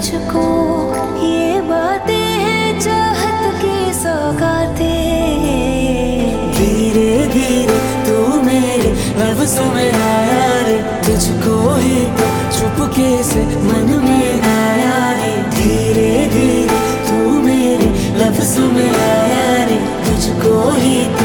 मुझको, ये बातें हैं चाहत की सौगातें। धीरे धीरे तू मेरे लफ्ज़ों में आया रे, तुझको ही तो चुपके से मन में आया रे। धीरे धीरे तू मेरे लफ्ज़ों में आया रे, तुझको ही